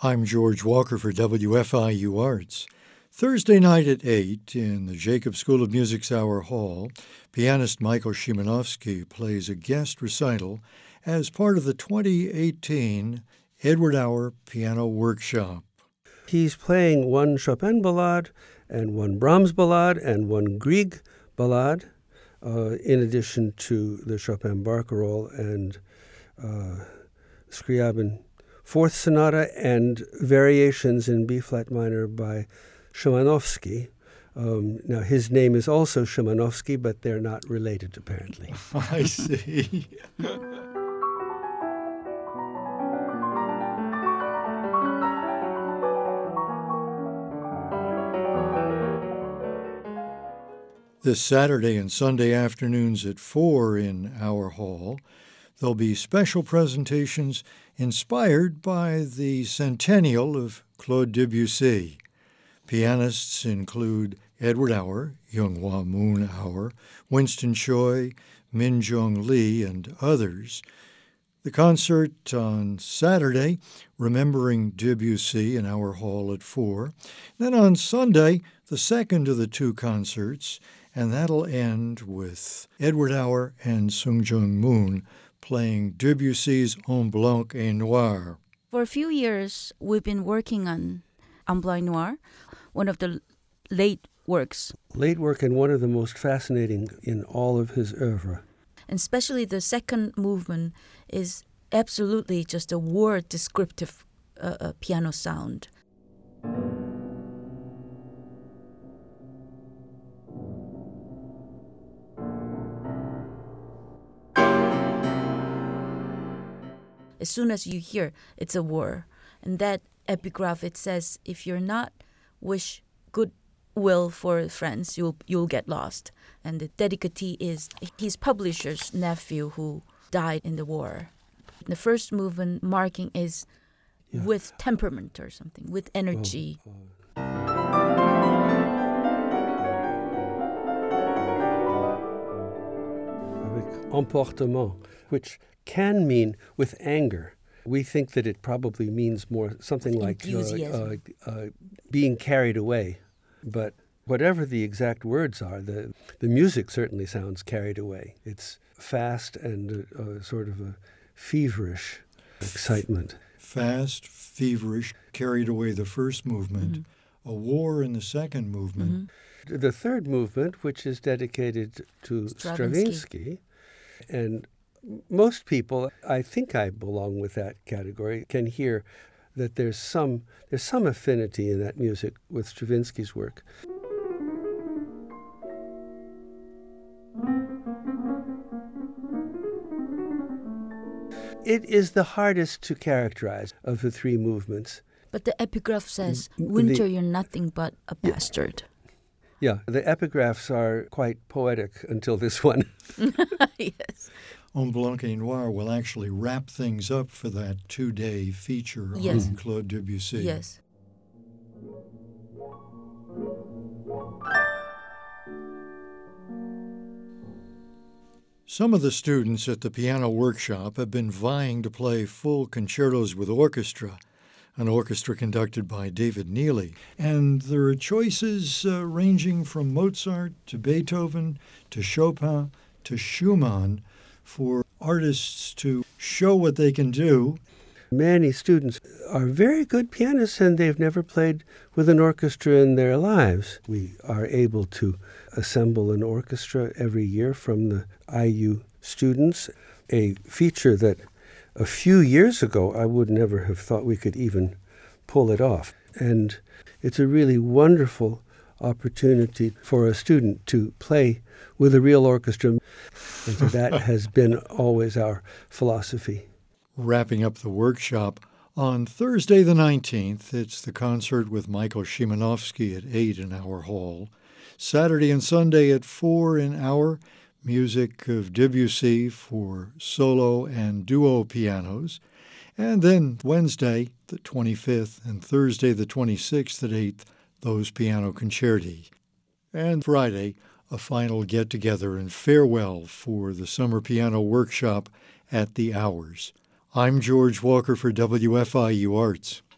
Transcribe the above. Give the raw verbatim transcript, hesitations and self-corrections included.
I'm George Walker for W F I U Arts. Thursday night at eight in the Jacob School of Music's Hour Hall, pianist Michael Szymanowski plays a guest recital as part of the twenty eighteen Edward Auer Piano Workshop. He's playing one Chopin ballade and one Brahms ballade and one Grieg ballade, uh, in addition to the Chopin Barcarolle and uh, Scriabin Fourth Sonata and variations in B-flat minor by Szymanowski. Um, now, his name is also Szymanowski, but they're not related, apparently. I see. This Saturday and Sunday afternoons at four in our hall, there'll be special presentations inspired by the centennial of Claude Debussy. Pianists include Edward Auer, Younghwa Moon Auer, Winston Choi, Min Jong Lee, and others. The concert on Saturday, remembering Debussy in our hall at four. Then on Sunday, the second of the two concerts, and that'll end with Edward Auer and Sung Jung Moon playing Debussy's En Blanc et Noir. For a few years, we've been working on En Blanc et Noir, one of the late works. Late work and one of the most fascinating in all of his oeuvre. And especially the second movement is absolutely just a word descriptive uh, uh, piano sound. As soon as you hear, it's a word. And that epigraph, it says, if you're not wish goodwill for friends, you'll you'll get lost. And the dedicatee is his publisher's nephew who died in the war. The first movement marking is yeah. with temperament or something, with energy. Oh, oh. Avec emportement, which can mean with anger. We think that it probably means more something like uh, uh, uh, being carried away. But whatever the exact words are, the, the music certainly sounds carried away. It's fast and uh, uh, sort of a feverish excitement. Fast, feverish, carried away the first movement, mm-hmm. a war in the second movement. Mm-hmm. The third movement, which is dedicated to Stravinsky, Stravinsky and most people, I think I belong with that category, can hear that there's some there's some affinity in that music with Stravinsky's work. It is the hardest to characterize of the three movements. But the epigraph says, winter, the, you're nothing but a bastard. Yeah, the epigraphs are quite poetic until this one. Yes. En Blanc et Noir will actually wrap things up for that two-day feature yes. on Claude Debussy. Yes. Some of the students at the piano workshop have been vying to play full concertos with orchestra, an orchestra conducted by David Neely. And there are choices uh, ranging from Mozart to Beethoven to Chopin to Schumann, for artists to show what they can do. Many students are very good pianists and they've never played with an orchestra in their lives. We are able to assemble an orchestra every year from the I U students, a feature that a few years ago I would never have thought we could even pull it off. And it's a really wonderful opportunity for a student to play with a real orchestra. And so that has been always our philosophy. Wrapping up the workshop, on Thursday the nineteenth, it's the concert with Michael Szymanowski at eight in our hall. Saturday and Sunday at four in our, music of Debussy for solo and duo pianos. And then Wednesday the twenty-fifth and Thursday the twenty-sixth at eight, those piano concerti. And Friday, a final get-together and farewell for the summer piano workshop at the Hours. I'm George Walker for W F I U Arts.